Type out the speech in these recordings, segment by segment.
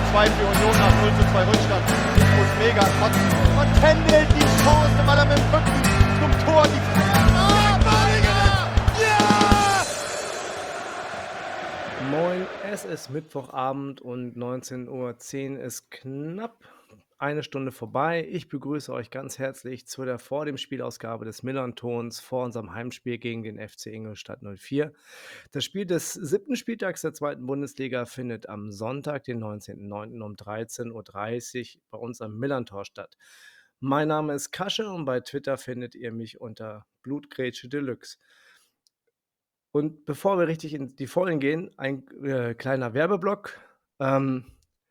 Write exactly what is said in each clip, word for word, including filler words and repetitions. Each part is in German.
zwei für Union nach null zu zwei Rückstand. Ich muss mega kotzen. Und Kendall die Chance, weil er mit dem Rücken zum Tor die Ah, Badiger! Ja! Moin, es ist Mittwochabend und neunzehn Uhr zehn ist knapp eine Stunde vorbei. Ich begrüße euch ganz herzlich zu der vor dem Spielausgabe des Millern-Tons vor unserem Heimspiel gegen den F C Ingolstadt null vier. Das Spiel des siebten Spieltags der zweiten Bundesliga findet am Sonntag, den neunzehnten neunten um dreizehn Uhr dreißig bei uns am Millern-Tor statt. Mein Name ist Kasche und bei Twitter findet ihr mich unter Blutgrätsche Deluxe. Und bevor wir richtig in die Vollen gehen, ein äh, kleiner Werbeblock. Ähm,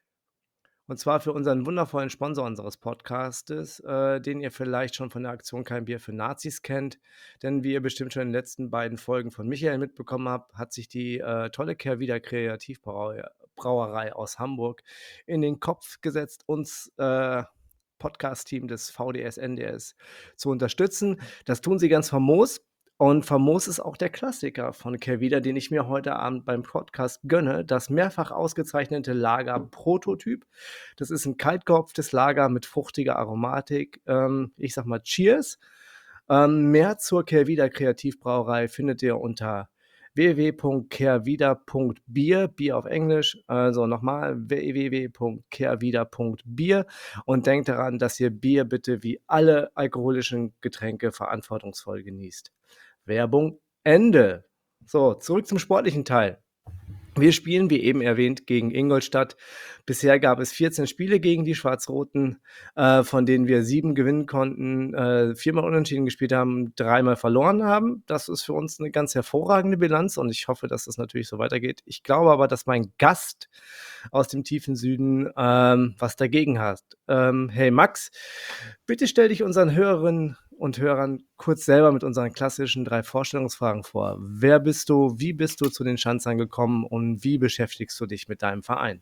und zwar für unseren wundervollen Sponsor unseres Podcastes, äh, den ihr vielleicht schon von der Aktion Kein Bier für Nazis kennt. Denn wie ihr bestimmt schon in den letzten beiden Folgen von Michael mitbekommen habt, hat sich die äh, tolle Kehrwieder Kreativbrauerei aus Hamburg in den Kopf gesetzt, uns äh, Podcast-Team des V D S N D S zu unterstützen. Das tun sie ganz famos. Und famos ist auch der Klassiker von Kehrwieder, den ich mir heute Abend beim Podcast gönne. Das mehrfach ausgezeichnete Lager Prototyp. Das ist ein kaltgehopftes Lager mit fruchtiger Aromatik. Ähm, ich sag mal Cheers. Ähm, mehr zur Kehrwieder Kreativbrauerei findet ihr unter w w w punkt kehrwieder punkt bier, Bier auf Englisch, also nochmal w w w punkt kehrwieder punkt bier und denkt daran, dass ihr Bier bitte wie alle alkoholischen Getränke verantwortungsvoll genießt. Werbung Ende. So, zurück zum sportlichen Teil. Wir spielen, wie eben erwähnt, gegen Ingolstadt. Bisher gab es vierzehn Spiele gegen die Schwarz-Roten, äh, von denen wir sieben gewinnen konnten, äh, viermal unentschieden gespielt haben, dreimal verloren haben. Das ist für uns eine ganz hervorragende Bilanz und ich hoffe, dass das natürlich so weitergeht. Ich glaube aber, dass mein Gast aus dem tiefen Süden ähm, was dagegen hat. Ähm, hey Max, bitte stell dich unseren Hörerinnen und Hörern kurz selber mit unseren klassischen drei Vorstellungsfragen vor. Wer bist du, wie bist du zu den Schanzern gekommen und wie beschäftigst du dich mit deinem Verein?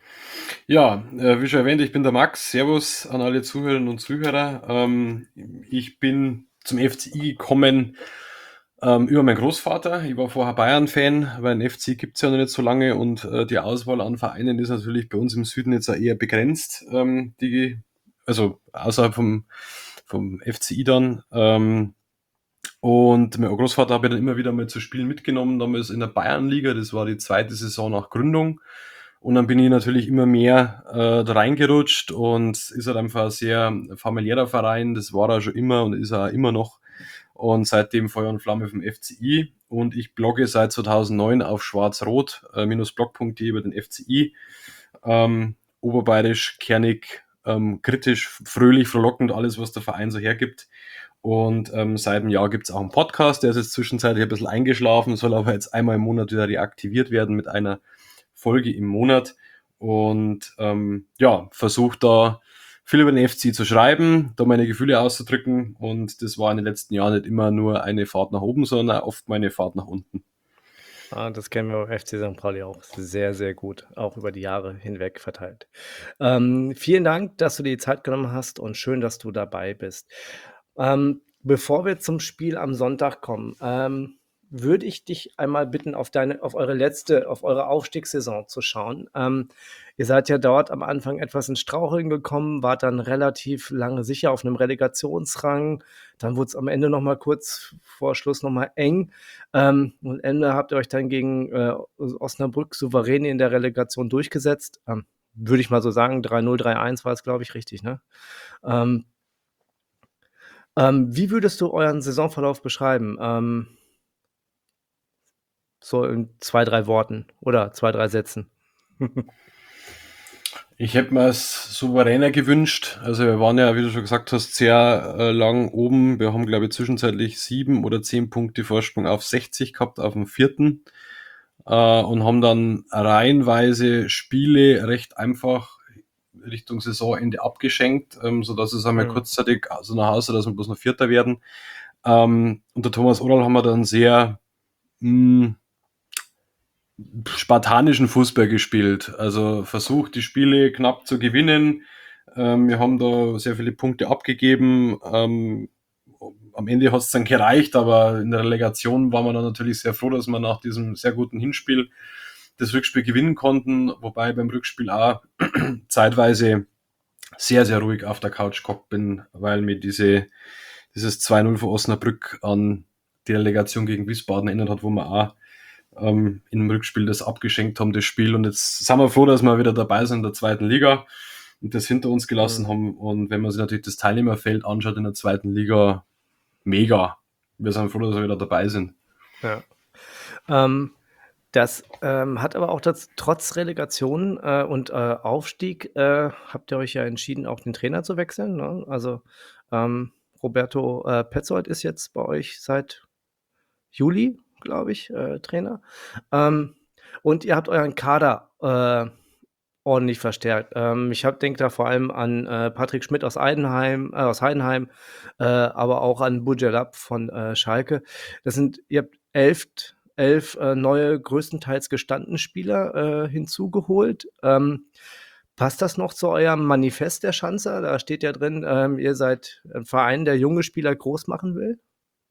Ja, äh, wie schon erwähnt, ich bin der Max. Servus an alle Zuhörerinnen und Zuhörer. Ähm, ich bin zum F C I gekommen ähm, über meinen Großvater. Ich war vorher Bayern-Fan, weil ein F C I gibt es ja noch nicht so lange und äh, die Auswahl an Vereinen ist natürlich bei uns im Süden jetzt auch eher begrenzt. Ähm, die, also außerhalb vom, vom F C I dann. Ähm, und mein Großvater habe ich dann immer wieder mal zu Spielen mitgenommen, damals in der Bayernliga. Das war die zweite Saison nach Gründung. Und dann bin ich natürlich immer mehr äh, da reingerutscht und ist halt einfach ein sehr familiärer Verein. Das war er schon immer und ist er immer noch. Und seitdem Feuer und Flamme vom F C I. Und ich blogge seit zweitausendneun auf schwarz-rot-blog punkt de über den F C I. Ähm, oberbayerisch, kernig, ähm, kritisch, fröhlich, frohlockend, alles, was der Verein so hergibt. Und ähm, seit einem Jahr gibt es auch einen Podcast, der ist jetzt zwischenzeitlich ein bisschen eingeschlafen, soll aber jetzt einmal im Monat wieder reaktiviert werden mit einer Folge im Monat. Und ähm, ja, versucht da viel über den F C zu schreiben, da meine Gefühle auszudrücken. Und das war in den letzten Jahren nicht immer nur eine Fahrt nach oben, sondern oft meine Fahrt nach unten. Ah, das kennen wir beim F C Sankt Pauli auch sehr, sehr gut, auch über die Jahre hinweg verteilt. Ähm, vielen Dank, dass du dir die Zeit genommen hast und schön, dass du dabei bist. Ähm, bevor wir zum Spiel am Sonntag kommen, ähm, würde ich dich einmal bitten, auf deine, auf eure letzte, auf eure Aufstiegssaison zu schauen. Ähm, ihr seid ja dort am Anfang etwas ins Straucheln gekommen, wart dann relativ lange sicher auf einem Relegationsrang. Dann wurde es am Ende noch mal kurz vor Schluss noch mal eng. Ähm, und am Ende habt ihr euch dann gegen äh, Osnabrück souverän in der Relegation durchgesetzt. Ähm, würde ich mal so sagen, drei null, drei eins war es, glaube ich, richtig, ne? Ähm, ähm, wie würdest du euren Saisonverlauf beschreiben? Ähm, so in zwei, drei Worten oder zwei, drei Sätzen. Ich hätte mir es souveräner gewünscht. Also wir waren ja, wie du schon gesagt hast, sehr äh, lang oben. Wir haben, glaube ich, zwischenzeitlich sieben oder zehn Punkte Vorsprung auf sechzig gehabt, auf dem vierten. Äh, und haben dann reihenweise Spiele recht einfach Richtung Saisonende abgeschenkt, ähm, sodass es einmal Mhm. kurzzeitig so nach Hause, dass wir bloß noch Vierter werden. Ähm, unter Thomas Oral haben wir dann sehr mh, spartanischen Fußball gespielt. Also versucht, die Spiele knapp zu gewinnen. Ähm, wir haben da sehr viele Punkte abgegeben. Ähm, am Ende hat es dann gereicht, aber in der Relegation waren wir dann natürlich sehr froh, dass wir nach diesem sehr guten Hinspiel das Rückspiel gewinnen konnten, wobei beim Rückspiel auch zeitweise sehr, sehr ruhig auf der Couch gehockt bin, weil mir diese, dieses zwei null von Osnabrück an die Relegation gegen Wiesbaden erinnert hat, wo wir auch ähm, im Rückspiel das abgeschenkt haben, das Spiel. Und jetzt sind wir froh, dass wir wieder dabei sind in der zweiten Liga und das hinter uns gelassen mhm. haben. Und wenn man sich natürlich das Teilnehmerfeld anschaut in der zweiten Liga, mega. Wir sind froh, dass wir wieder dabei sind. Ja. Ähm, das ähm, hat aber auch das, trotz Relegation äh, und äh, Aufstieg äh, habt ihr euch ja entschieden, auch den Trainer zu wechseln. Ne? Also ähm, Roberto äh, Petzold ist jetzt bei euch seit Juli, glaube ich, äh, Trainer. Ähm, und ihr habt euren Kader äh, ordentlich verstärkt. Ähm, ich denke da vor allem an äh, Patrick Schmidt aus Heidenheim, äh, aus Heidenheim, äh, aber auch an Bujelab von äh, Schalke. Das sind, ihr habt elf, elf äh, neue, größtenteils gestandene Spieler äh, hinzugeholt. Ähm, passt das noch zu eurem Manifest der Schanzer? Da steht ja drin, ähm, ihr seid ein Verein, der junge Spieler groß machen will.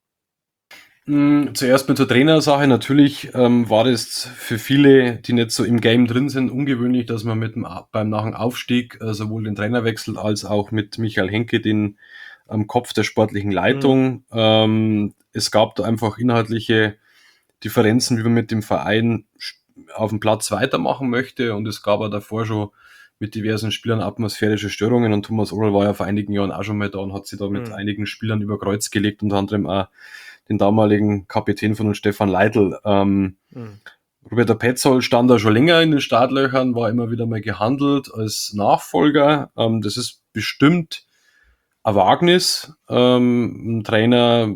Zuerst mit der Trainersache. Natürlich ähm, war das für viele, die nicht so im Game drin sind, ungewöhnlich, dass man mit dem, beim nach dem Aufstieg äh, sowohl den Trainer wechselt, als auch mit Michael Henke, den am Kopf der sportlichen Leitung. Mhm. Ähm, es gab da einfach inhaltliche Differenzen, wie man mit dem Verein auf dem Platz weitermachen möchte. Und es gab ja davor schon mit diversen Spielern atmosphärische Störungen. Und Thomas Oral war ja vor einigen Jahren auch schon mal da und hat sich da mit mhm. einigen Spielern über Kreuz gelegt, unter anderem auch den damaligen Kapitän von uns, Stefan Leitl. Ähm, mhm. Roberto Petzold stand da schon länger in den Startlöchern, war immer wieder mal gehandelt als Nachfolger. Ähm, das ist bestimmt ein Wagnis, ähm, einen Trainer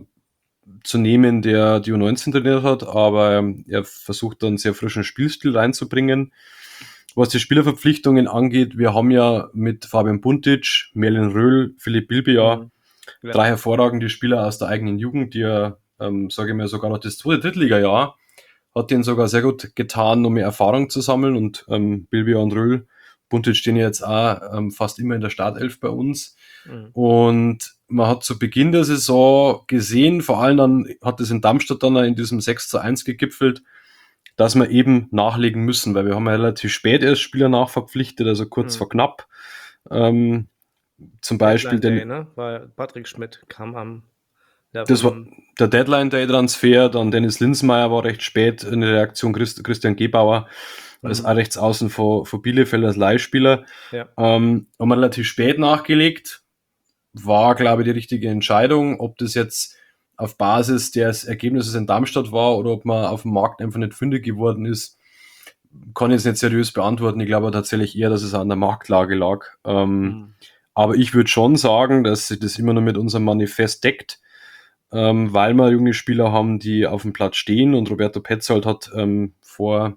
zu nehmen, der die U neunzehn trainiert hat, aber er versucht da einen sehr frischen Spielstil reinzubringen. Was die Spielerverpflichtungen angeht, wir haben ja mit Fabian Buntic, Merlin Röhl, Philipp Bilbia mhm. ja. drei hervorragende Spieler aus der eigenen Jugend, die ja, ähm, sage ich mal, sogar noch das zweite Drittliga-Jahr hat denen sogar sehr gut getan, um mehr Erfahrung zu sammeln. Und ähm, Bilbia und Röhl, Buntic stehen ja jetzt auch ähm, fast immer in der Startelf bei uns. Mhm. Und man hat zu Beginn der Saison gesehen, vor allem dann hat es in Darmstadt dann in diesem sechs zu eins gegipfelt, dass wir eben nachlegen müssen, weil wir haben ja relativ spät erst Spieler nachverpflichtet, also kurz mhm. vor knapp. Ähm, zum Beispiel Deadline den... Day, ne? Weil Patrick Schmidt kam am... Ja, das war der Deadline-Day-Transfer, dann Dennis Linsmeier war recht spät, eine Reaktion Christ, Christian Gebauer als mhm. Rechtsaußen von, von Bielefeld als Leihspieler. Ja. Ähm, haben wir relativ spät nachgelegt, war, glaube ich, die richtige Entscheidung. Ob das jetzt auf Basis des Ergebnisses in Darmstadt war oder ob man auf dem Markt einfach nicht fündig geworden ist, kann ich jetzt nicht seriös beantworten. Ich glaube tatsächlich eher, dass es an der Marktlage lag. Ähm, mhm. Aber ich würde schon sagen, dass sich das immer noch mit unserem Manifest deckt, ähm, weil wir junge Spieler haben, die auf dem Platz stehen. Und Roberto Petzold hat ähm, vor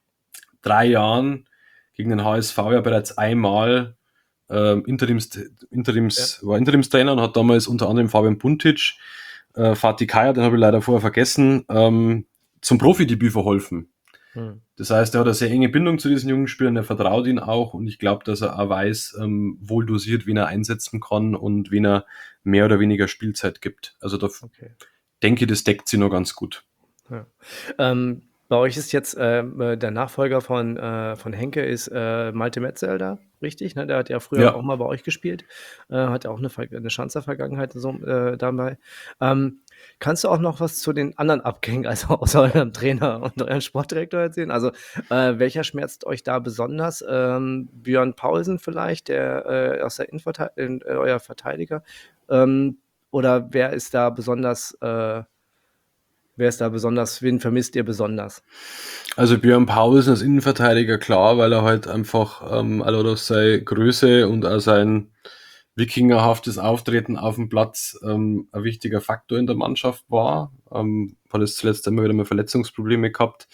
drei Jahren gegen den H S V ja bereits einmal ähm, Interims, Interims, ja. war Interimstrainer und hat damals unter anderem Fabian Buntic, äh, Fatih Kaya, den habe ich leider vorher vergessen, ähm, zum Profidebüt verholfen. Hm. Das heißt, er hat eine sehr enge Bindung zu diesen jungen Spielern, er vertraut ihnen auch und ich glaube, dass er auch weiß, ähm, wohl dosiert, wen er einsetzen kann und wen er mehr oder weniger Spielzeit gibt. Also da okay. denke ich, das deckt sie noch ganz gut. Ja. Ähm, bei euch ist jetzt äh, der Nachfolger von, äh, von Henke ist äh, Malte Metzel da, richtig? Ne? Der hat ja früher ja. auch mal bei euch gespielt, äh, hat ja auch eine, eine Schanzer-Vergangenheit so, äh, dabei. Ähm, kannst du auch noch was zu den anderen Abgängen, also außer eurem Trainer und eurem Sportdirektor erzählen? Also äh, welcher schmerzt euch da besonders? Ähm, Björn Paulsen vielleicht, der äh, aus der Innenverteidigung, äh, euer Verteidiger? Ähm, oder wer ist da besonders... Äh, Wer ist da besonders, wen vermisst ihr besonders? Also Björn Paulsen als Innenverteidiger, klar, weil er halt einfach ähm, also durch seine Größe und auch sein wikingerhaftes Auftreten auf dem Platz ähm, ein wichtiger Faktor in der Mannschaft war. Ähm, hat es zuletzt immer wieder mal Verletzungsprobleme gehabt.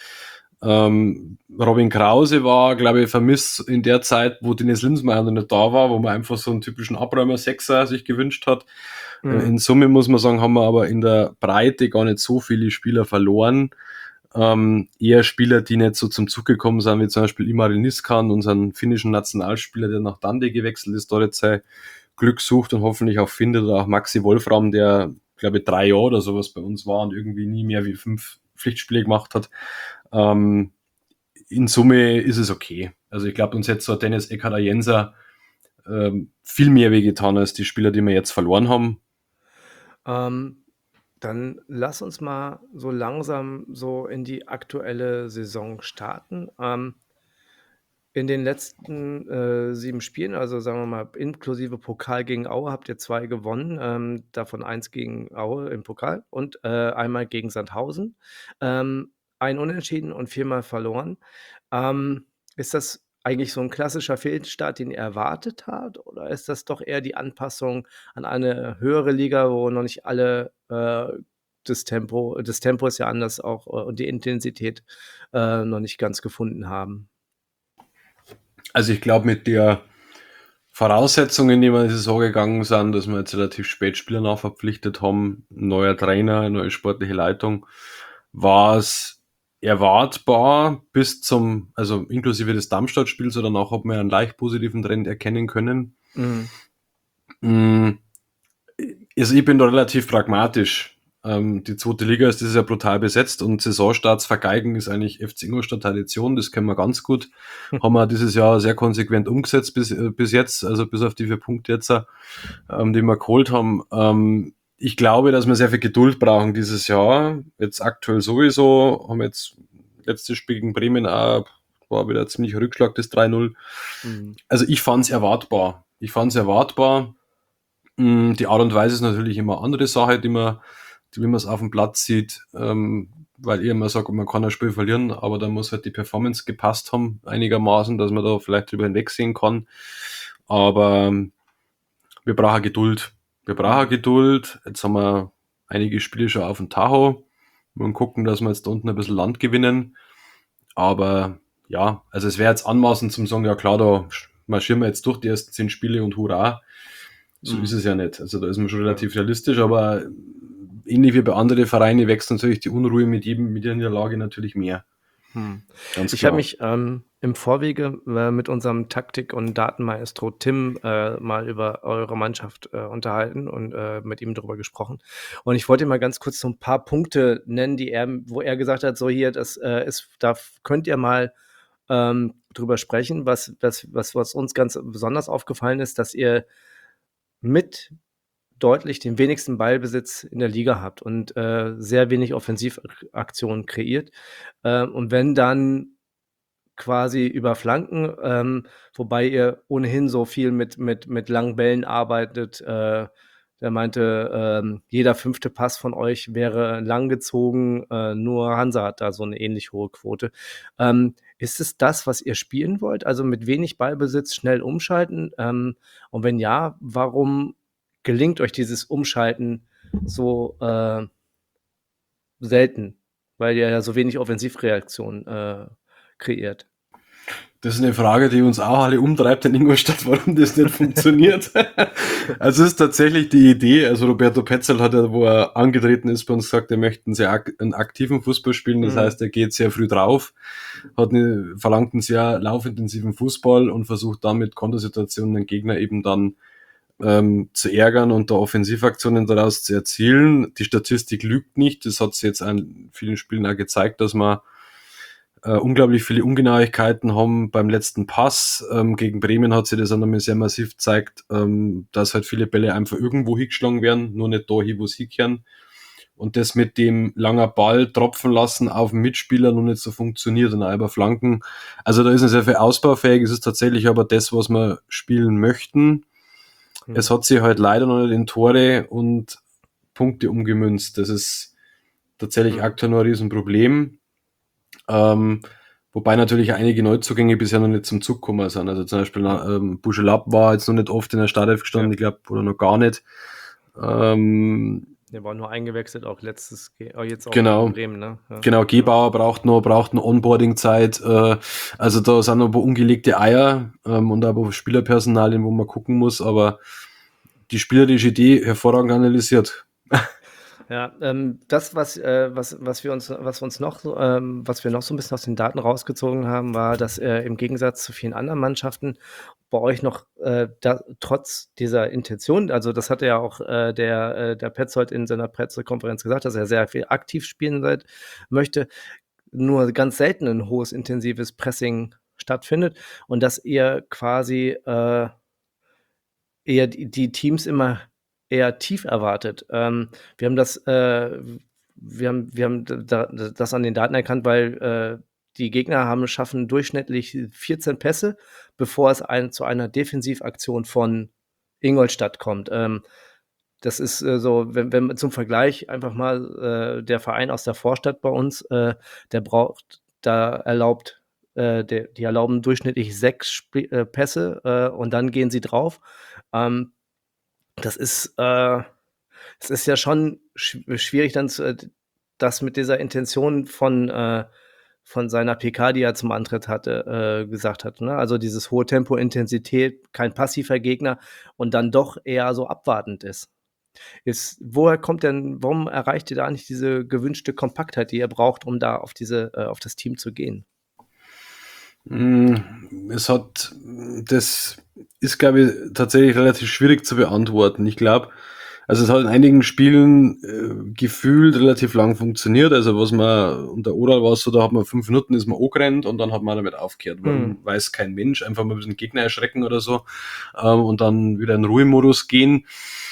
Ähm, Robin Krause war, glaube ich, vermisst in der Zeit, wo Dennis Linsmeier noch nicht da war, wo man einfach so einen typischen Abräumer-Sechser sich gewünscht hat. Mhm. In Summe muss man sagen, haben wir aber in der Breite gar nicht so viele Spieler verloren. Ähm, eher Spieler, die nicht so zum Zug gekommen sind, wie zum Beispiel Imari Niskan, unseren finnischen Nationalspieler, der nach Dundee gewechselt ist, dort jetzt sein Glück sucht und hoffentlich auch findet. Oder auch Maxi Wolfram, der, glaube ich, drei Jahre oder sowas bei uns war und irgendwie nie mehr wie fünf Pflichtspiele gemacht hat. Ähm, in Summe ist es okay. Also ich glaube, uns hätte so Dennis Ekader-Jenser ähm, viel mehr wehgetan als die Spieler, die wir jetzt verloren haben. Ähm, dann lass uns mal so langsam so in die aktuelle Saison starten. Ähm, in den letzten äh, sieben Spielen, also sagen wir mal inklusive Pokal gegen Aue, habt ihr zwei gewonnen, ähm, davon eins gegen Aue im Pokal und äh, einmal gegen Sandhausen. Ähm, ein Unentschieden und viermal verloren. Ähm, ist das eigentlich so ein klassischer Fehlstart, den ihr erwartet habt, oder ist das doch eher die Anpassung an eine höhere Liga, wo noch nicht alle äh, das Tempo, das Tempo ist ja anders auch äh, und die Intensität äh, noch nicht ganz gefunden haben? Also ich glaube, mit der Voraussetzungen, in die wir in die Saison gegangen sind, dass wir jetzt relativ spät Spieler nachverpflichtet haben, ein neuer Trainer, eine neue sportliche Leitung, war es erwartbar bis zum, also inklusive des Darmstadt-Spiels, oder danach hat man einen leicht positiven Trend erkennen können. Mhm. Mm, Also ich bin da relativ pragmatisch. Ähm, die zweite Liga ist dieses Jahr brutal besetzt und Saisonstarts vergeigen ist eigentlich F C Ingolstadt Tradition, das kennen wir ganz gut. Haben wir dieses Jahr sehr konsequent umgesetzt bis, äh, bis jetzt, also bis auf die vier Punkte jetzt, ähm, die wir geholt haben. Ähm, ich glaube, dass wir sehr viel Geduld brauchen dieses Jahr. Jetzt aktuell sowieso, haben jetzt letztes Spiel gegen Bremen auch, war wieder ein ziemlicher Rückschlag, das drei null. Mhm. Also ich fand es erwartbar. Ich fand es erwartbar. Mm, Die Art und Weise ist natürlich immer eine andere Sache, die man, die, wie man es auf dem Platz sieht, ähm, weil ich immer sage, man kann ein Spiel verlieren, aber da muss halt die Performance gepasst haben, einigermaßen, dass man da vielleicht drüber hinwegsehen kann. Aber ähm, wir brauchen Geduld. Wir brauchen Geduld. Jetzt haben wir einige Spiele schon auf dem Tacho. Wir wollen gucken, dass wir jetzt da unten ein bisschen Land gewinnen. Aber ja, also es wäre jetzt anmaßend zum sagen, ja klar, da marschieren wir jetzt durch die ersten zehn Spiele und hurra. So Mhm. ist es ja nicht. Also da ist man schon relativ realistisch, aber ähnlich wie bei anderen Vereinen wächst natürlich die Unruhe mit jedem, mit jeder Niederlage natürlich mehr. Hm. Ganz Ich habe klar. mich ähm, im Vorwege äh, mit unserem Taktik- und Datenmaestro Tim äh, mal über eure Mannschaft äh, unterhalten und äh, mit ihm darüber gesprochen. Und ich wollte mal ganz kurz so ein paar Punkte nennen, die er, wo er gesagt hat, so hier, das äh, ist, da könnt ihr mal ähm, drüber sprechen. Was, was, was, was uns ganz besonders aufgefallen ist, dass ihr mit deutlich den wenigsten Ballbesitz in der Liga habt und äh, sehr wenig Offensivaktionen kreiert. Ähm, und wenn dann quasi über Flanken, ähm, wobei ihr ohnehin so viel mit, mit, mit langen Bällen arbeitet. Äh, der meinte, ähm, jeder fünfte Pass von euch wäre langgezogen, äh, nur Hansa hat da so eine ähnlich hohe Quote. Ähm, ist es das, was ihr spielen wollt? Also mit wenig Ballbesitz schnell umschalten? Ähm, und wenn ja, warum gelingt euch dieses Umschalten so äh, selten? Weil ihr ja so wenig Offensivreaktion äh, kreiert. Das ist eine Frage, die uns auch alle umtreibt in Ingolstadt, warum das nicht funktioniert. Also es ist tatsächlich die Idee, also Roberto Petzl hat ja, wo er angetreten ist, bei uns gesagt, er möchte einen sehr ak einen aktiven Fußball spielen, das Mhm. heißt, er geht sehr früh drauf, hat eine, verlangt einen sehr laufintensiven Fußball und versucht dann mit Kontersituationen den Gegner eben dann ähm, zu ärgern und da Offensivaktionen daraus zu erzielen. Die Statistik lügt nicht, das hat sich jetzt an vielen Spielen auch gezeigt, dass man äh, unglaublich viele Ungenauigkeiten haben beim letzten Pass. Ähm, gegen Bremen hat sich das auch nochmal sehr massiv gezeigt, ähm, dass halt viele Bälle einfach irgendwo hingeschlagen werden, nur nicht da hin, wo sie hinkehren. Und das mit dem langer Ball tropfen lassen auf den Mitspieler noch nicht so funktioniert und auch über Flanken. Also da ist es sehr viel ausbaufähig. Es ist tatsächlich aber das, was wir spielen möchten. Mhm. Es hat sich halt leider noch nicht in Tore und Punkte umgemünzt. Das ist tatsächlich Mhm. aktuell noch ein Riesenproblem. Ähm, wobei natürlich einige Neuzugänge bisher noch nicht zum Zug gekommen sind. Also zum Beispiel ähm, Buschelab war jetzt noch nicht oft in der Startelf gestanden, Ja. ich glaube, oder noch gar nicht. Ähm, Der war nur eingewechselt, auch letztes, Ge- oh, jetzt auch Genau. gegen Bremen, ne? Ja. Genau, Gebauer braucht noch, braucht noch Onboarding-Zeit. Äh, also da sind noch ein paar ungelegte Eier ähm, und aber Spielerpersonalien, wo man gucken muss, aber die spielerische Idee hervorragend analysiert. Ja, ähm, das, was, äh, was, was wir uns, was uns noch, so, ähm, was wir noch so ein bisschen aus den Daten rausgezogen haben, war, dass äh, im Gegensatz zu vielen anderen Mannschaften bei euch noch äh, da, trotz dieser Intention, also das hatte ja auch äh, der, äh, der Petzold in seiner Pressekonferenz gesagt, dass er sehr viel aktiv spielen seit, möchte, nur ganz selten ein hohes intensives Pressing stattfindet und dass ihr quasi, äh eher die die Teams immer eher tief erwartet. Ähm, wir haben das, äh wir haben wir haben d da das an den Daten erkannt, weil, äh, die Gegner haben schaffen durchschnittlich vierzehn Pässe, bevor es ein zu einer Defensivaktion von Ingolstadt kommt. Ähm, das ist, äh, so, wenn wenn zum Vergleich einfach mal, äh, der Verein aus der Vorstadt bei uns, äh, der braucht da erlaubt äh, der die erlauben durchschnittlich sechs Sp äh, Pässe, äh, und dann gehen sie drauf. Ähm, das ist, äh es ist ja schon schw schwierig dann zu äh, das mit dieser Intention von, äh von seiner P K, die er zum Antritt hatte, äh, gesagt hat, ne? Also, dieses hohe Tempo, Intensität, kein passiver Gegner und dann doch eher so abwartend ist. Ist woher kommt denn warum erreicht ihr da nicht diese gewünschte Kompaktheit, die ihr braucht, um da auf diese äh, auf das Team zu gehen? Hm, es hat das ist, glaube ich, tatsächlich relativ schwierig zu beantworten. Ich glaube also, es hat in einigen Spielen, äh, gefühlt relativ lang funktioniert. Also, was man unter Oral war's so, da hat man fünf Minuten ist man angerannt und dann hat man damit aufgehört. Mhm. Warum, weiß kein Mensch. Einfach mal 'n bisschen Gegner erschrecken oder so, ähm, und dann wieder in Ruhemodus gehen.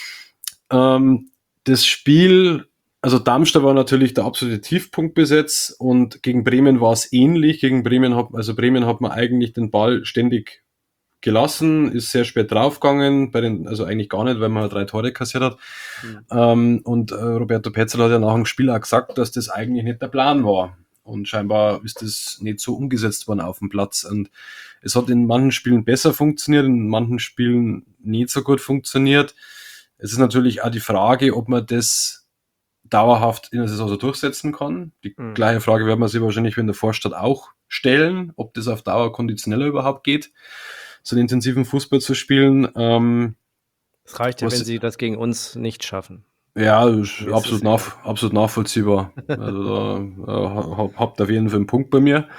Ähm, das Spiel also, Darmstadt war natürlich der absolute Tiefpunkt bis jetzt und gegen Bremen war's ähnlich. Gegen Bremen hat also, Bremen hat man eigentlich den Ball ständig gelassen, ist sehr spät draufgegangen, bei den also, eigentlich gar nicht, weil man drei Tore kassiert hat. Mhm. Ähm, und, äh, Roberto Petzl hat ja nach dem Spiel auch gesagt, dass das eigentlich nicht der Plan war. Und scheinbar ist das nicht so umgesetzt worden auf dem Platz. Und es hat in manchen Spielen besser funktioniert, in manchen Spielen nicht so gut funktioniert. Es ist natürlich auch die Frage, ob man das dauerhaft in der Saison so durchsetzen kann. Die Mhm. gleiche Frage werden wir sich wahrscheinlich in der Vorstadt auch stellen, ob das auf Dauer konditioneller überhaupt geht, so einen intensiven Fußball zu spielen. Ähm, Es reicht ja, was wenn sie das gegen uns nicht schaffen. ja, ist Mir ist es absolut, egal. nach, absolut nachvollziehbar. Also da äh, hab, habt auf jeden Fall einen Punkt bei mir.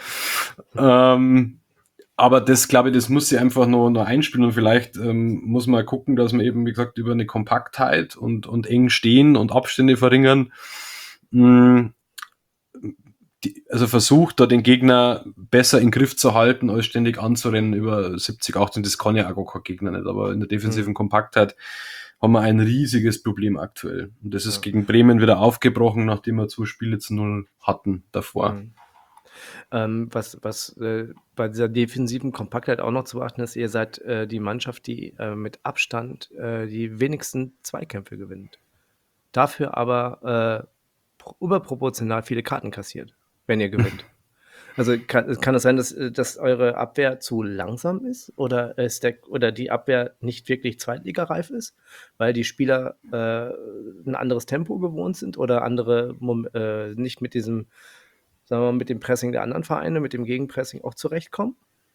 Ähm, aber das, glaube ich, das muss sie einfach noch, noch einspielen und vielleicht ähm, muss man gucken, dass man eben, wie gesagt, über eine Kompaktheit und, und eng stehen und Abstände verringern, mh, die, also versucht, da den Gegner besser in den Griff zu halten, als ständig anzurennen über siebzig, achtzig, das kann ja auch gar kein Gegner nicht, aber in der defensiven Mhm. Kompaktheit haben wir ein riesiges Problem aktuell. Und das ist Ja. gegen Bremen wieder aufgebrochen, nachdem wir zwei Spiele zu null hatten davor. Mhm. Ähm, was was, äh, bei dieser defensiven Kompaktheit auch noch zu beachten ist, ihr seid, äh, die Mannschaft, die, äh, mit Abstand, äh, die wenigsten Zweikämpfe gewinnt. Dafür aber, äh, pro überproportional viele Karten kassiert, wenn ihr gewinnt. Also, kann kann es sein, dass, äh, dass eure Abwehr zu langsam ist oder ist der oder die Abwehr nicht wirklich zweitligareif ist, weil die Spieler, äh, 'n anderes Tempo gewohnt sind oder andere Mom äh, nicht mit diesem sagen wir mal, mit dem Pressing der anderen Vereine, mit dem Gegenpressing auch zurechtkommen?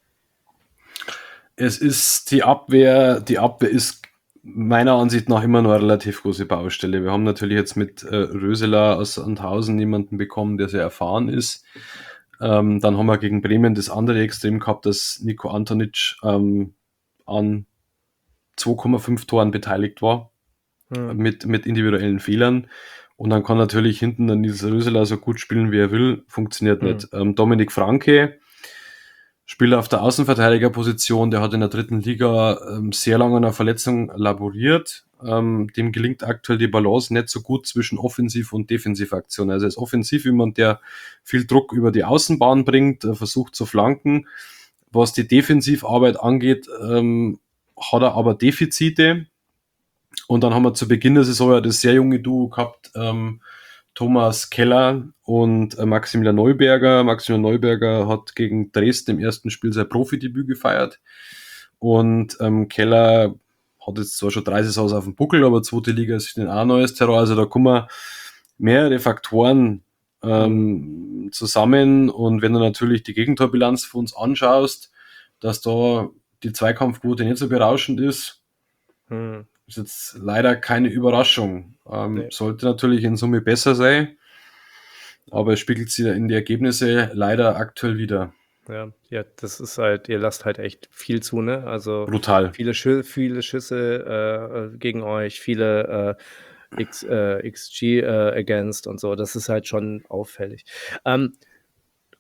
Es ist die Abwehr, die Abwehr ist meiner Ansicht nach immer noch eine relativ große Baustelle. Wir haben natürlich jetzt mit äh, Röseler aus Sandhausen jemanden bekommen, der sehr erfahren ist. Ähm, dann haben wir gegen Bremen das andere Extrem gehabt, dass Nico Antonic ähm, an zwei Komma fünf Toren beteiligt war, Mhm. mit, mit individuellen Fehlern. Und dann kann natürlich hinten der Nils Röseler so gut spielen, wie er will, funktioniert Mhm. nicht. Ähm, Dominik Franke, Spieler auf der Außenverteidigerposition, der hat in der dritten Liga ähm, sehr lange an einer Verletzung laboriert. Ähm, dem gelingt aktuell die Balance nicht so gut zwischen Offensiv- und Defensivaktion. Also er ist offensiv jemand, der viel Druck über die Außenbahn bringt, äh, versucht zu flanken. Was die Defensivarbeit angeht, ähm, hat er aber Defizite. Und dann haben wir zu Beginn der Saison ja das sehr junge Duo gehabt, ähm, Thomas Keller und äh, Maximilian Neuberger. Maximilian Neuberger hat gegen Dresden im ersten Spiel sein Profidebüt gefeiert. Und ähm, Keller hat jetzt zwar schon drei Saisons auf dem Buckel, aber zweite Liga ist für den auch ein neues Terror. Also da kommen mehrere Faktoren ähm, zusammen. Und wenn du natürlich die Gegentorbilanz von uns anschaust, dass da die Zweikampfquote nicht so berauschend ist, Mhm. ist jetzt leider keine Überraschung. Ähm, Ne. sollte natürlich in Summe besser sein, aber es spiegelt sich in die Ergebnisse leider aktuell wieder. Ja, ja, das ist halt ihr lasst halt echt viel zu, ne? Also, Brutal. viele Schü viele Schüsse, äh, äh, gegen euch, viele, äh, X äh, X G, äh, against und so. Das ist halt schon auffällig. Ähm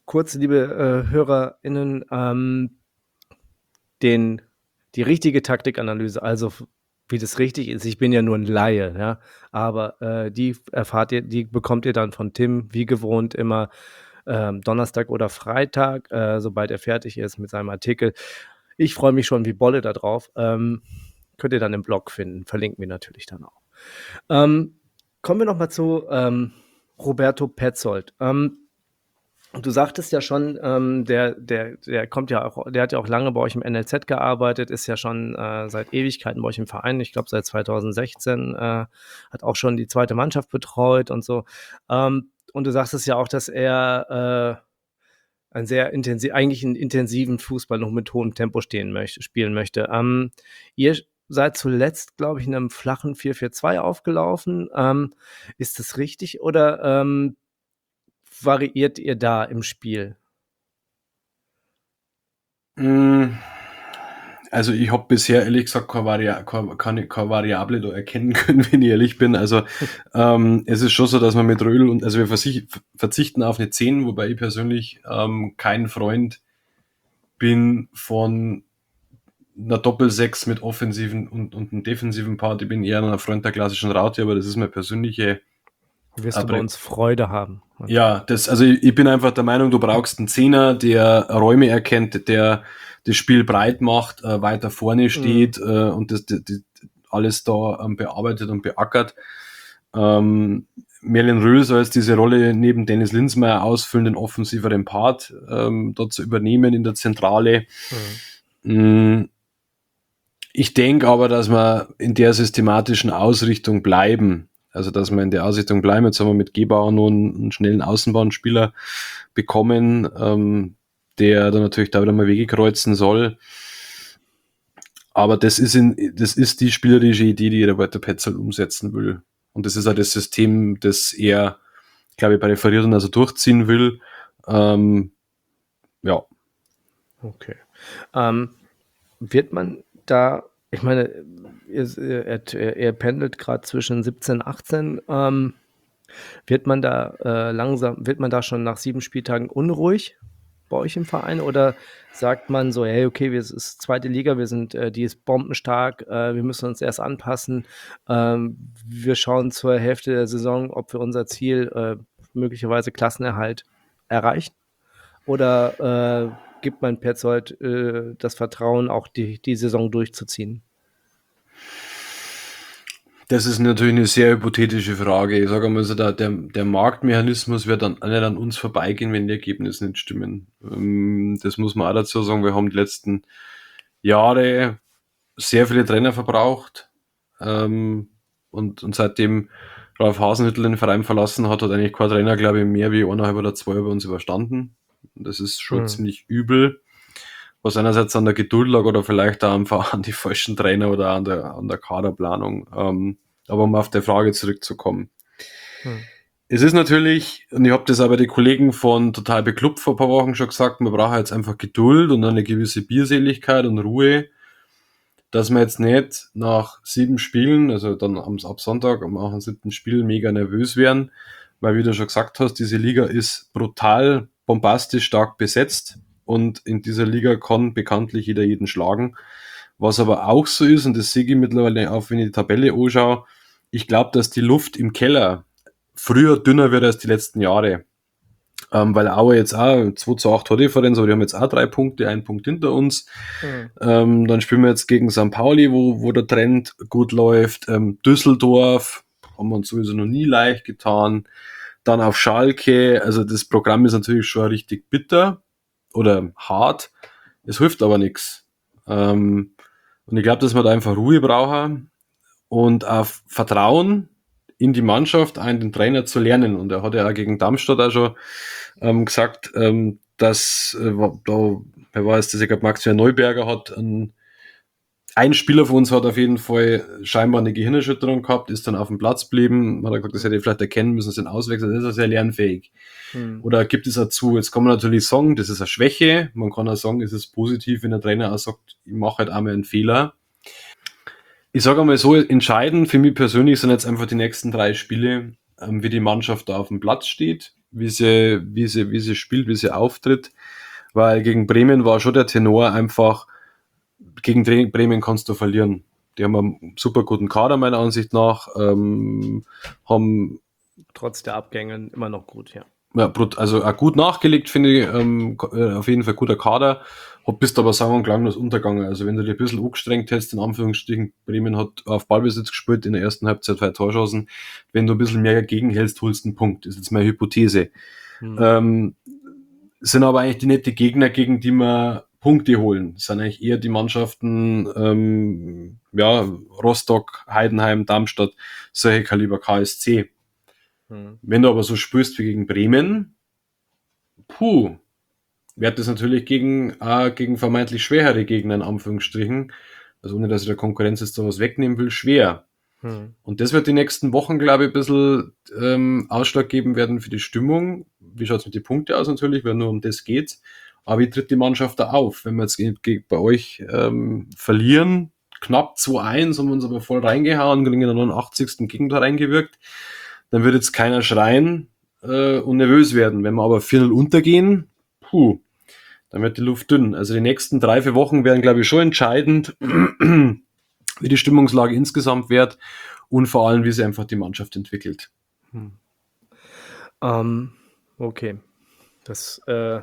kurz, liebe äh, HörerInnen, ähm, den, die richtige Taktikanalyse, also f- wie das richtig ist. Ich bin ja nur ein Laie, ja, aber äh, die erfahrt ihr, die bekommt ihr dann von Tim, wie gewohnt, immer ähm, Donnerstag oder Freitag, äh, sobald er fertig ist mit seinem Artikel. Ich freue mich schon wie Bolle da drauf. Ähm, könnt ihr dann im Blog finden, verlinken wir natürlich dann auch. Ähm, kommen wir nochmal zu ähm, Roberto Petzold. Ähm, du sagtest ja schon, ähm, der, der, der kommt ja auch, der hat ja auch lange bei euch im N L Z gearbeitet, ist ja schon äh, seit Ewigkeiten bei euch im Verein, ich glaube seit zweitausendsechzehn, äh, hat auch schon die zweite Mannschaft betreut und so. Ähm, und du sagtest ja auch, dass er äh, einen sehr intensiv, eigentlich einen intensiven Fußball noch mit hohem Tempo stehen möchte, spielen möchte. Ähm, ihr seid zuletzt, glaube ich, in einem flachen vier vier zwei aufgelaufen. Ähm, ist das richtig oder ähm, variiert ihr da im Spiel? Mm, Also ich habe bisher ehrlich gesagt keine, Varia keine, keine, keine Variable da erkennen können, wenn ich ehrlich bin. Also ähm, es ist schon so, dass man mit Röhl und also wir versich- verzichten auf eine zehn, wobei ich persönlich ähm, kein Freund bin von einer Doppel-Sechs mit offensiven und, und einem defensiven Part. Ich bin eher ein Freund der klassischen Raute, aber das ist meine persönliche Wirst du bei Apre- uns Freude haben. Ja, das, also ich, ich bin einfach der Meinung, du brauchst einen Zehner, der Räume erkennt, der das Spiel breit macht, äh, weiter vorne steht äh, und das, das, das alles da ähm, bearbeitet und beackert. Ähm, Merlin Röhl soll jetzt diese Rolle neben Dennis Linsmeier ausfüllen, den offensiveren Part ähm, dort zu übernehmen in der Zentrale. Mhm. Mm, Ich denke aber, dass wir in der systematischen Ausrichtung bleiben. Also, dass wir in der Ausrichtung bleiben. Jetzt haben wir mit Gebauer nur einen, einen schnellen Außenbahnspieler bekommen, ähm, der dann natürlich da wieder mal Wege kreuzen soll. Aber das ist, in, das ist die spielerische Idee, die Roberto Petzold umsetzen will. Und das ist auch das System, das er, glaube ich, präferiert und also durchziehen will. Ähm, ja. Okay. Ähm, wird man da, ich meine, ihr, ihr, ihr pendelt gerade zwischen siebzehn, achtzehn, ähm, wird man da äh, langsam, wird man da schon nach sieben Spieltagen unruhig bei euch im Verein oder sagt man so, hey, okay, wir, es ist zweite Liga, wir sind, äh, die ist bombenstark, äh, wir müssen uns erst anpassen, ähm, wir schauen zur Hälfte der Saison, ob wir unser Ziel, äh, möglicherweise Klassenerhalt, erreichen? Oder äh, gibt man Petzold äh, das Vertrauen, auch die, die Saison durchzuziehen? Das ist natürlich eine sehr hypothetische Frage. Ich sage mal so, der, der, der Marktmechanismus wird dann nicht an uns vorbeigehen, wenn die Ergebnisse nicht stimmen. Ähm, Das muss man auch dazu sagen. Wir haben die letzten Jahre sehr viele Trainer verbraucht. Ähm, Und, und seitdem Ralf Hasenhüttl den Verein verlassen hat, hat eigentlich kein Trainer, glaube ich, mehr wie eineinhalb oder zwei bei uns überstanden. Und das ist schon Hm. ziemlich übel. Was einerseits an der Geduld lag oder vielleicht auch einfach an die falschen Trainer oder an der, an der Kaderplanung. Ähm, aber um auf die Frage zurückzukommen. Hm. Es ist natürlich, und ich habe das aber die Kollegen von Total Beklubbt vor ein paar Wochen schon gesagt, man braucht jetzt einfach Geduld und eine gewisse Bierseligkeit und Ruhe, dass man jetzt nicht nach sieben Spielen, also dann am, ab Sonntag, am achtzehnten Spiel mega nervös werden, weil wie du schon gesagt hast, diese Liga ist brutal, bombastisch stark besetzt und in dieser Liga kann bekanntlich jeder jeden schlagen. Was aber auch so ist, und das sehe ich mittlerweile auch, wenn ich die Tabelle anschaue, ich glaube, dass die Luft im Keller früher dünner wird als die letzten Jahre. Ähm, weil Aue jetzt auch zwei zu acht Tordifferenz, aber die haben jetzt auch drei Punkte, einen Punkt hinter uns. Hm. Ähm, dann spielen wir jetzt gegen Sankt Pauli, wo, wo der Trend gut läuft. Ähm, Düsseldorf haben wir uns sowieso noch nie leicht getan. Dann auf Schalke. Also das Programm ist natürlich schon richtig bitter oder hart. Es hilft aber nichts. Ähm, und ich glaube, dass wir da einfach Ruhe brauchen und auf Vertrauen in die Mannschaft, einen den Trainer zu lernen. Und er hat ja auch gegen Darmstadt auch schon ähm, gesagt, ähm, dass äh, da, wer weiß, dass ich glaube, Maximilian Neuberger hat einen, ein Spieler von uns hat auf jeden Fall scheinbar eine Gehirnerschütterung gehabt, ist dann auf dem Platz geblieben. Man hat gesagt, das hätte ich vielleicht erkennen müssen, dass er auswechselt. Das ist ja sehr lernfähig. Hm. Oder gibt es dazu, jetzt kann man natürlich sagen, das ist eine Schwäche. Man kann auch sagen, es ist positiv, wenn der Trainer auch sagt, ich mache halt einmal einen Fehler. Ich sage einmal so, entscheidend für mich persönlich sind jetzt einfach die nächsten drei Spiele, ähm, wie die Mannschaft da auf dem Platz steht, wie sie, wie sie, wie sie spielt, wie sie auftritt, weil gegen Bremen war schon der Tenor einfach, gegen Bremen kannst du verlieren. Die haben einen super guten Kader, meiner Ansicht nach, ähm, haben trotz der Abgänge immer noch gut, ja. Ja, also auch gut nachgelegt, finde ich, ähm, auf jeden Fall guter Kader, hat bist aber sagen und klanglos untergegangen. Also wenn du dich ein bisschen angestrengt hättest, in Anführungsstrichen, Bremen hat auf Ballbesitz gespielt, in der ersten Halbzeit zwei Torschancen, wenn du ein bisschen mehr gegenhältst, holst du einen Punkt. Das ist jetzt meine Hypothese. Hm. Ähm, sind aber eigentlich die nette Gegner, gegen die man Punkte holen. Das sind eigentlich eher die Mannschaften, ähm, ja, Rostock, Heidenheim, Darmstadt, solche Kaliber K S C. Hm. Wenn du aber so spürst wie gegen Bremen, puh, wird das natürlich gegen, äh, gegen vermeintlich schwerere Gegner in Anführungsstrichen, also ohne dass ich der Konkurrenz jetzt da was wegnehmen will, schwer. Hm. Und das wird die nächsten Wochen, glaube ich, ein bisschen ähm, Ausschlag geben werden für die Stimmung. Wie schaut es mit den Punkten aus natürlich, weil nur um das geht. Aber wie tritt die Mannschaft da auf? Wenn wir jetzt bei euch ähm, verlieren, knapp zwei eins, haben wir uns aber voll reingehauen, kriegen in der neunundachtzigsten Gegentor reingewirkt, dann wird jetzt keiner schreien äh, und nervös werden. Wenn wir aber vier null untergehen, puh, dann wird die Luft dünn. Also die nächsten drei, vier Wochen werden, glaube ich, schon entscheidend, wie die Stimmungslage insgesamt wird und vor allem, wie sich einfach die Mannschaft entwickelt. Hm. Um, okay. Das, äh,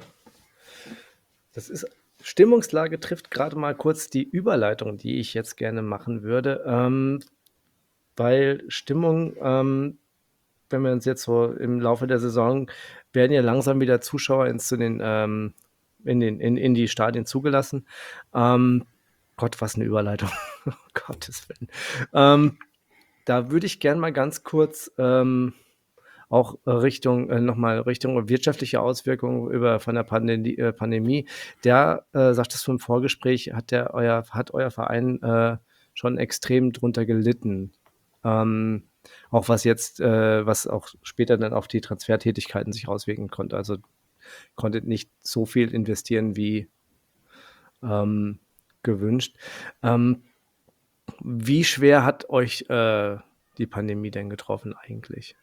das ist, Stimmungslage trifft gerade mal kurz die Überleitung, die ich jetzt gerne machen würde, ähm, weil Stimmung, ähm, wenn wir uns jetzt so im Laufe der Saison, werden ja langsam wieder Zuschauer ins, zu den, ähm, in, den, in, in die Stadien zugelassen. Ähm, Gott, was eine Überleitung. um Gottes Willen. Ähm, da würde ich gerne mal ganz kurz ähm, auch Richtung, äh, nochmal Richtung wirtschaftliche Auswirkungen über, von der Pandemie, äh, Pandemie. Der, äh, sagtest du im Vorgespräch, hat, der euer, hat euer Verein äh, schon extrem drunter gelitten. Ähm, auch was jetzt, äh, was auch später dann auf die Transfertätigkeiten sich auswirken konnte. Also konntet nicht so viel investieren wie ähm, gewünscht. Ähm, wie schwer hat euch äh, die Pandemie denn getroffen eigentlich?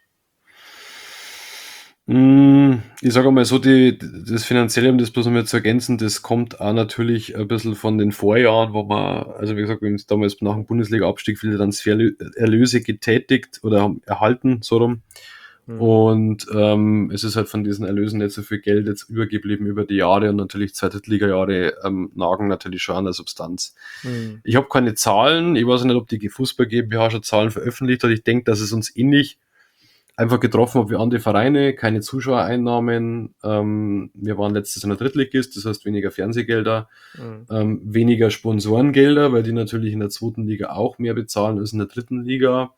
Ich sage mal so, die, das Finanzielle, um das bloß nochmal zu ergänzen, das kommt auch natürlich ein bisschen von den Vorjahren, wo man, also wie gesagt, wir haben damals nach dem Bundesliga-Abstieg viele Transfererlöse getätigt oder haben erhalten, so rum. Mhm. Und ähm, es ist halt von diesen Erlösen nicht so viel Geld jetzt übergeblieben über die Jahre und natürlich zwei Drittliga-Jahre ähm, nagen natürlich schon an der Substanz. Mhm. Ich habe keine Zahlen, ich weiß nicht, ob die Fußball GmbH schon Zahlen veröffentlicht hat. Ich denke, dass es uns ähnlich einfach getroffen hat wie andere Vereine, keine Zuschauereinnahmen. Ähm, wir waren letztes Jahr in der Drittligist, das heißt weniger Fernsehgelder, mhm. ähm, weniger Sponsorengelder, weil die natürlich in der zweiten Liga auch mehr bezahlen als in der dritten Liga.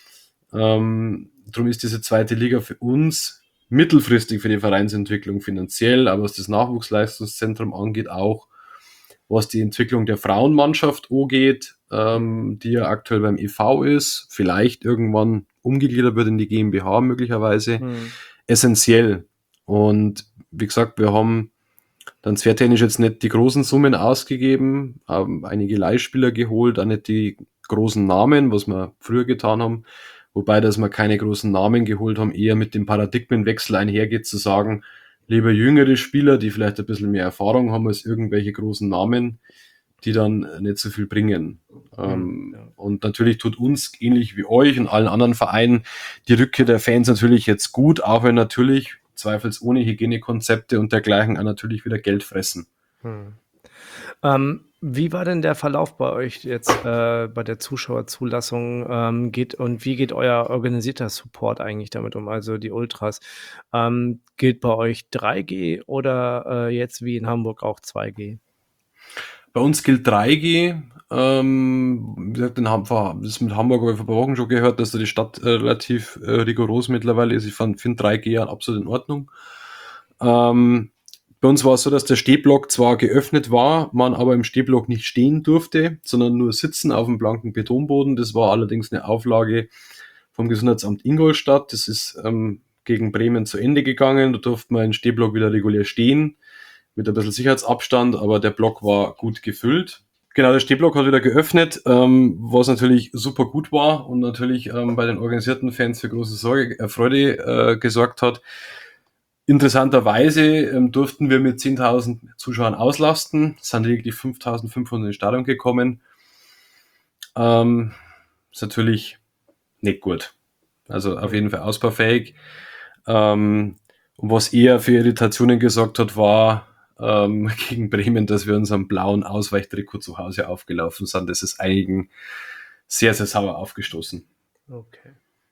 Ähm, darum ist diese zweite Liga für uns mittelfristig für die Vereinsentwicklung finanziell, aber was das Nachwuchsleistungszentrum angeht, auch was die Entwicklung der Frauenmannschaft angeht, ähm, die ja aktuell beim E V ist, vielleicht irgendwann umgegliedert wird in die GmbH möglicherweise, mhm. essentiell. Und wie gesagt, wir haben transfertechnisch jetzt nicht die großen Summen ausgegeben, haben einige Leihspieler geholt, auch nicht die großen Namen, was wir früher getan haben, wobei, dass wir keine großen Namen geholt haben, eher mit dem Paradigmenwechsel einhergeht, zu sagen, lieber jüngere Spieler, die vielleicht ein bisschen mehr Erfahrung haben als irgendwelche großen Namen, die dann nicht so viel bringen. Mhm, ähm, ja. Und natürlich tut uns, ähnlich wie euch und allen anderen Vereinen, die Rückkehr der Fans natürlich jetzt gut, auch wenn natürlich zweifelsohne Hygienekonzepte und dergleichen auch natürlich wieder Geld fressen. Mhm. Ähm, wie war denn der Verlauf bei euch jetzt äh, bei der Zuschauerzulassung ähm, geht und wie geht euer organisierter Support eigentlich damit um, also die Ultras? Ähm, gilt bei euch drei G oder äh, jetzt wie in Hamburg auch zwei G? Bei uns gilt drei G. Ähm, wie gesagt, in Hamburg, das mit Hamburg habe ich vor ein paar Wochen schon gehört, dass da die Stadt äh, relativ äh, rigoros mittlerweile ist. Ich finde drei G ja absolut in Ordnung. Ähm, Bei uns war es so, dass der Stehblock zwar geöffnet war, man aber im Stehblock nicht stehen durfte, sondern nur sitzen auf dem blanken Betonboden. Das war allerdings eine Auflage vom Gesundheitsamt Ingolstadt. Das ist ähm, gegen Bremen zu Ende gegangen. Da durfte man im Stehblock wieder regulär stehen, mit ein bisschen Sicherheitsabstand, aber der Block war gut gefüllt. Genau, der Stehblock hat wieder geöffnet, ähm, was natürlich super gut war und natürlich ähm, bei den organisierten Fans für große Sorge, äh, Freude äh, gesorgt hat. Interessanterweise ähm, durften wir mit zehntausend Zuschauern auslasten, es sind lediglich fünftausendfünfhundert ins Stadion gekommen. Ähm, ist natürlich nicht gut. Also auf jeden Fall ausbaufähig. Ähm, und was eher für Irritationen gesorgt hat, war ähm, gegen Bremen, dass wir unseren blauen Ausweichtrikot zu Hause aufgelaufen sind. Das ist einigen sehr, sehr sauer aufgestoßen. Okay.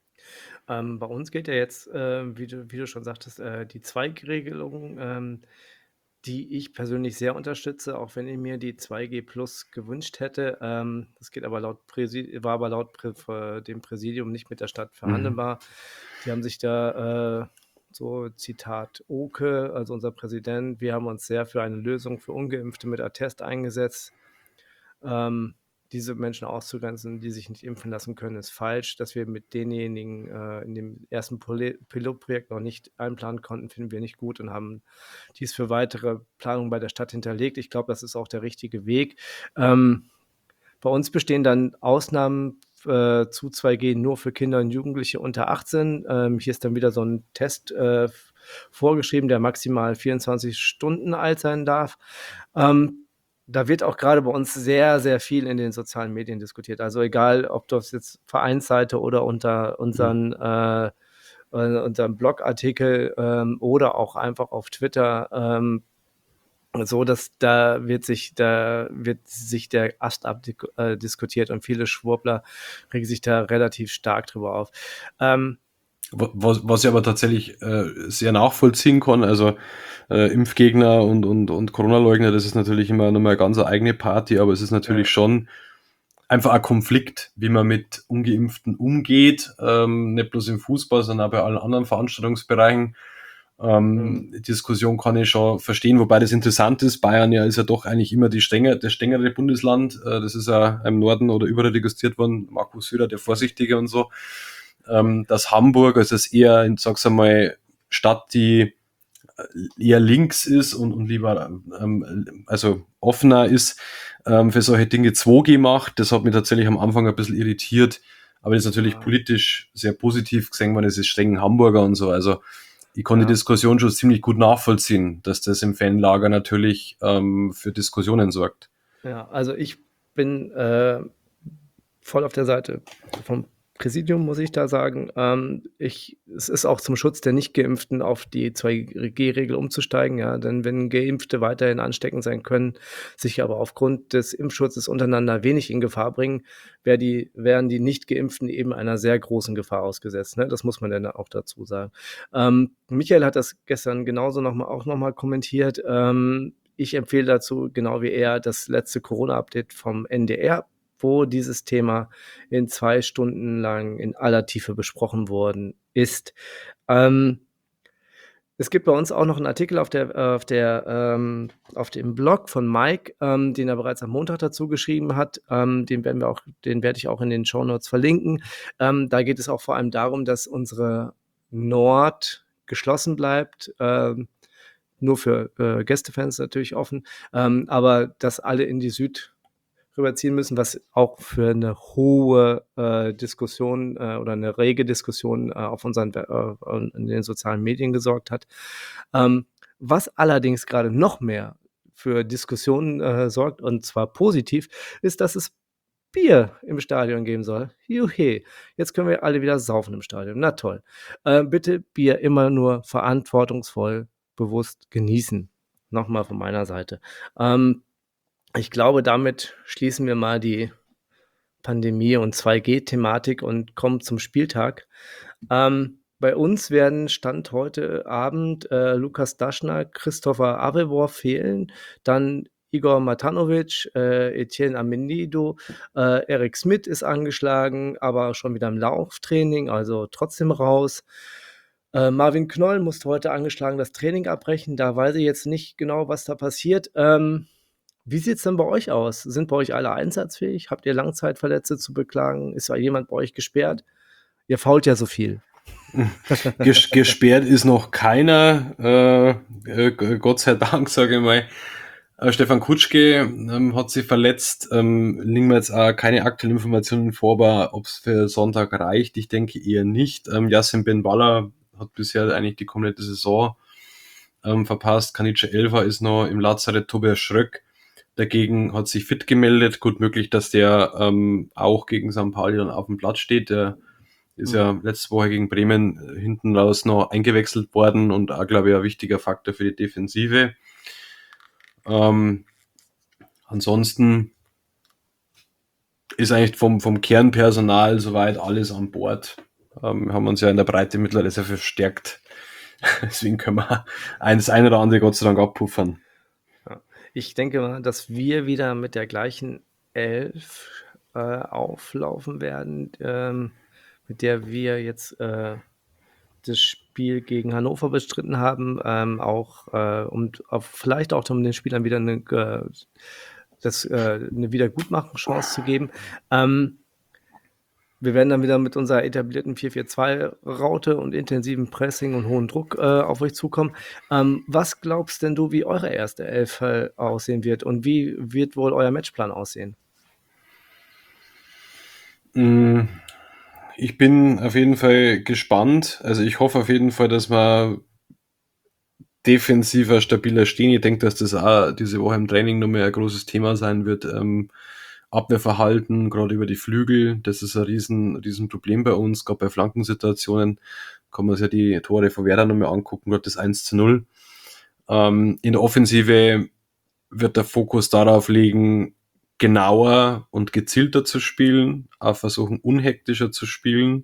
Ähm, bei uns gilt ja jetzt, äh, wie du, wie du schon sagtest, äh, die zwei G-Regelung, ähm, die ich persönlich sehr unterstütze, auch wenn ich mir die zwei G Plus gewünscht hätte. Ähm, das geht aber laut Präsi war aber laut Prä dem Präsidium nicht mit der Stadt verhandelbar. Die haben sich da, äh, so Zitat Oke, also unser Präsident, wir haben uns sehr für eine Lösung für Ungeimpfte mit Attest eingesetzt. Ähm, diese Menschen auszugrenzen, die sich nicht impfen lassen können, ist falsch. Dass wir mit denjenigen äh, in dem ersten Poli- Pilotprojekt noch nicht einplanen konnten, finden wir nicht gut und haben dies für weitere Planungen bei der Stadt hinterlegt. Ich glaube, das ist auch der richtige Weg. Ähm, bei uns bestehen dann Ausnahmen äh, zu zwei G nur für Kinder und Jugendliche unter achtzehn. Ähm, hier ist dann wieder so ein Test äh, vorgeschrieben, der maximal vierundzwanzig Stunden alt sein darf. Ähm, da wird auch gerade bei uns sehr, sehr viel in den sozialen Medien diskutiert. Also egal, ob das jetzt Vereinsseite oder unter unseren, äh, äh, unserem Blogartikel ähm, oder auch einfach auf Twitter, ähm, so dass da wird sich, da wird sich der Ast abdiskutiert und viele Schwurbler regen sich da relativ stark drüber auf. Ähm, Was, was ich aber tatsächlich äh, sehr nachvollziehen kann, also äh, Impfgegner und, und, und Corona-Leugner, das ist natürlich immer nochmal eine ganz eigene Party, aber es ist natürlich Ja. schon einfach ein Konflikt, wie man mit Ungeimpften umgeht, ähm, nicht bloß im Fußball, sondern auch bei allen anderen Veranstaltungsbereichen. Ähm, Mhm. Diskussion kann ich schon verstehen, wobei das interessant ist. Bayern ja ist ja doch eigentlich immer die strenge, das strengere Bundesland. Äh, das ist ja im Norden oder überall registriert worden. Markus Söder, der Vorsichtige und so. Ähm, dass Hamburg, also es ist eher, ich sag's einmal, Stadt, die eher links ist und, und lieber ähm, also offener ist, ähm, für solche Dinge zwei G macht. Das hat mich tatsächlich am Anfang ein bisschen irritiert, aber das ist natürlich Ja. politisch sehr positiv gesehen, weil es ist streng Hamburger und so. Also ich konnte Ja. die Diskussion schon ziemlich gut nachvollziehen, dass das im Fanlager natürlich ähm, für Diskussionen sorgt. Ja, also ich bin äh, voll auf der Seite vom Präsidium, muss ich da sagen. Ähm, ich, es ist auch zum Schutz der Nicht-Geimpften auf die zwei G Regel umzusteigen, ja, denn wenn Geimpfte weiterhin ansteckend sein können, sich aber aufgrund des Impfschutzes untereinander wenig in Gefahr bringen, wär die, wären die Nicht-Geimpften eben einer sehr großen Gefahr ausgesetzt. Ne? Das muss man dann auch dazu sagen. Ähm, Michael hat das gestern genauso noch mal, auch nochmal kommentiert. Ähm, ich empfehle dazu, genau wie er, das letzte Corona-Update vom N D R, wo dieses Thema in zwei Stunden lang in aller Tiefe besprochen worden ist. Ähm, es gibt bei uns auch noch einen Artikel auf der, auf der, ähm, auf dem Blog von Mike, ähm, den er bereits am Montag dazu geschrieben hat. Ähm, den werden wir auch, den werde ich auch in den Shownotes verlinken. Ähm, da geht es auch vor allem darum, dass unsere Nord geschlossen bleibt. Ähm, nur für äh, Gästefans natürlich offen, ähm, aber dass alle in die Süd rüberziehen müssen, was auch für eine hohe äh, Diskussion äh, oder eine rege Diskussion äh, auf unseren äh, in den sozialen Medien gesorgt hat. Ähm, was allerdings gerade noch mehr für Diskussionen äh, sorgt, und zwar positiv, ist, dass es Bier im Stadion geben soll. Juhe, jetzt können wir alle wieder saufen im Stadion. Na toll. Äh, bitte Bier immer nur verantwortungsvoll, bewusst genießen. Nochmal von meiner Seite. Ähm, ich glaube, damit schließen wir mal die Pandemie- und zwei G-Thematik und kommen zum Spieltag. Ähm, bei uns werden Stand heute Abend äh, Lukas Daschner, Christopher Avevor fehlen, dann Igor Matanovic, äh, Etienne Amenido, äh, Eric Smith ist angeschlagen, aber schon wieder im Lauftraining, also trotzdem raus. Äh, Marvin Knoll musste heute angeschlagen das Training abbrechen, da weiß ich jetzt nicht genau, was da passiert. Ähm, wie sieht es denn bei euch aus? Sind bei euch alle einsatzfähig? Habt ihr Langzeitverletzte zu beklagen? Ist da jemand bei euch gesperrt? Ihr fault ja so viel. Ges gesperrt ist noch keiner, äh, äh, Gott sei Dank, sage ich mal. Äh, Stefan Kutschke ähm, hat sich verletzt, ähm, liegen mir jetzt auch keine aktuellen Informationen vor, aber ob es für Sonntag reicht, ich denke eher nicht. Ähm, Yassin Ben Balla hat bisher eigentlich die komplette Saison ähm, verpasst. Kanice Elfer ist noch im Lazarett. Tobias Schröck dagegen hat sich fit gemeldet. Gut möglich, dass der ähm, auch gegen Sankt Pauli dann auf dem Platz steht. Der ist ja letzte Woche gegen Bremen hinten raus noch eingewechselt worden und auch, glaube ich, ein wichtiger Faktor für die Defensive. Ähm, ansonsten ist eigentlich vom, vom Kernpersonal soweit alles an Bord. Ähm, wir haben uns ja in der Breite mittlerweile sehr verstärkt. Deswegen können wir eines eine oder andere Gott sei Dank abpuffern. Ich denke mal, dass wir wieder mit der gleichen Elf äh, auflaufen werden, ähm, mit der wir jetzt äh, das Spiel gegen Hannover bestritten haben, ähm, auch äh, um auf, vielleicht auch um den Spielern wieder eine, äh, das, äh, eine Wiedergutmachungschance zu geben. Ähm, wir werden dann wieder mit unserer etablierten vier vier zwei Raute und intensivem Pressing und hohen Druck äh, auf euch zukommen. Ähm, was glaubst denn du, wie eure erste Elf äh, aussehen wird und wie wird wohl euer Matchplan aussehen? Ich bin auf jeden Fall gespannt. Also ich hoffe auf jeden Fall, dass wir defensiver, stabiler stehen. Ich denke, dass das auch diese Woche im Training nochmal ein großes Thema sein wird. Ähm, Abwehrverhalten, gerade über die Flügel, das ist ein riesen, riesen Problem bei uns. Gerade bei Flankensituationen kann man sich ja die Tore von Werder nochmal angucken, gerade das eins zu null. Ähm, in der Offensive wird der Fokus darauf liegen, genauer und gezielter zu spielen, auch versuchen unhektischer zu spielen.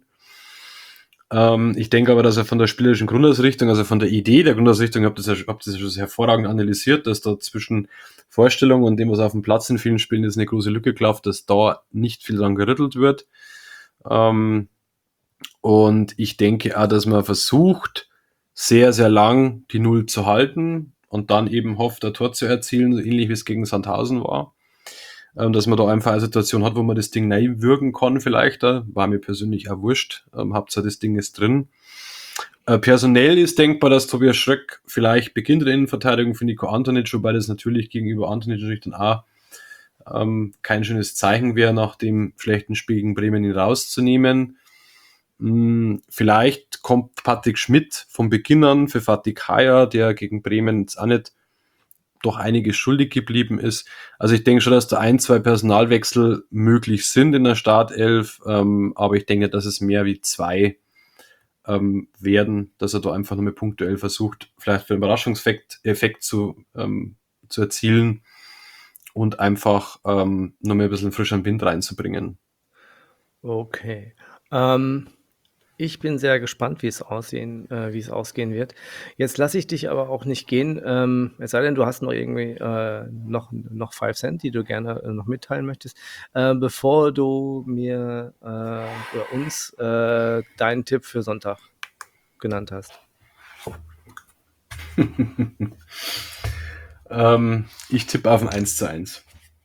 Ähm, ich denke aber, dass er von der spielerischen Grundausrichtung, also von der Idee der Grundausrichtung, ich habe das, ja, hab das ja schon sehr hervorragend analysiert, dass da zwischen Vorstellung und dem, was auf dem Platz in vielen Spielen ist, eine große Lücke klafft, dass da nicht viel dran gerüttelt wird. Ähm, und ich denke auch, dass man versucht, sehr, sehr lang die Null zu halten und dann eben hofft, ein Tor zu erzielen, so ähnlich wie es gegen Sandhausen war. Ähm, dass man da einfach eine Situation hat, wo man das Ding neu würgen kann vielleicht. Da war mir persönlich auch wurscht. Ähm, Hauptsache das Ding ist drin. Äh, personell ist denkbar, dass Tobias Schröck vielleicht beginnt in der Innenverteidigung für Nico Antonic, wobei das natürlich gegenüber Antonic natürlich dann auch ähm, kein schönes Zeichen wäre, nach dem schlechten Spiel gegen Bremen ihn rauszunehmen. Hm, vielleicht kommt Patrick Schmidt vom Beginn an für Fatih Kaya, der gegen Bremen jetzt auch nicht doch einiges schuldig geblieben ist. Also ich denke schon, dass da ein, zwei Personalwechsel möglich sind in der Startelf, ähm, aber ich denke, dass es mehr wie zwei ähm, werden, dass er da einfach nur mit punktuell versucht, vielleicht für einen Überraschungseffekt Effekt zu, ähm, zu erzielen und einfach ähm, nur mehr ein bisschen frischen Wind reinzubringen. Okay. Ähm, ich bin sehr gespannt, wie es aussehen, äh, wie es ausgehen wird. Jetzt lasse ich dich aber auch nicht gehen, ähm, es sei denn, du hast noch irgendwie äh, noch, noch five Cent, die du gerne äh, noch mitteilen möchtest, äh, bevor du mir äh, oder uns äh, deinen Tipp für Sonntag genannt hast. ähm, ich tippe auf ein eins zu eins.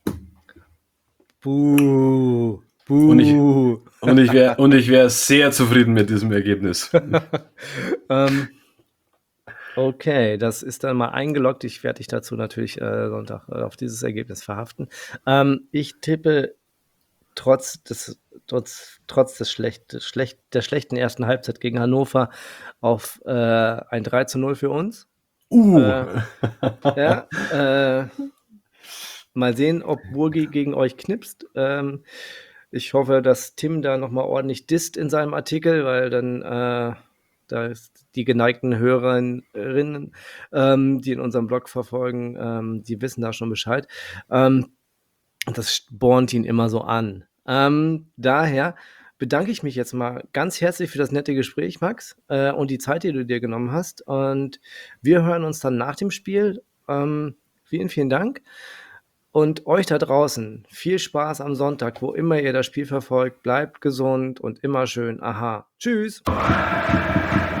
Buh, buh. Und ich, und ich wäre und ich wäre sehr zufrieden mit diesem Ergebnis. ähm, okay, das ist dann mal eingeloggt. Ich werde dich dazu natürlich äh, Sonntag äh, auf dieses Ergebnis verhaften. Ähm, ich tippe trotz des, trotz, trotz des schlecht, schlecht, der schlechten ersten Halbzeit gegen Hannover auf äh, ein drei zu null für uns. Uh. Äh, ja, äh, mal sehen, ob Burgi gegen euch knipst. Ähm, ich hoffe, dass Tim da nochmal ordentlich disst in seinem Artikel, weil dann äh, da ist die geneigten Hörerinnen, ähm, die in unserem Blog verfolgen, ähm, die wissen da schon Bescheid. Ähm, das spornt ihn immer so an. Ähm, daher bedanke ich mich jetzt mal ganz herzlich für das nette Gespräch, Max, äh, und die Zeit, die du dir genommen hast. Und wir hören uns dann nach dem Spiel. Ähm, vielen, vielen Dank. Und euch da draußen viel Spaß am Sonntag, wo immer ihr das Spiel verfolgt. Bleibt gesund und immer schön. Aha. Tschüss.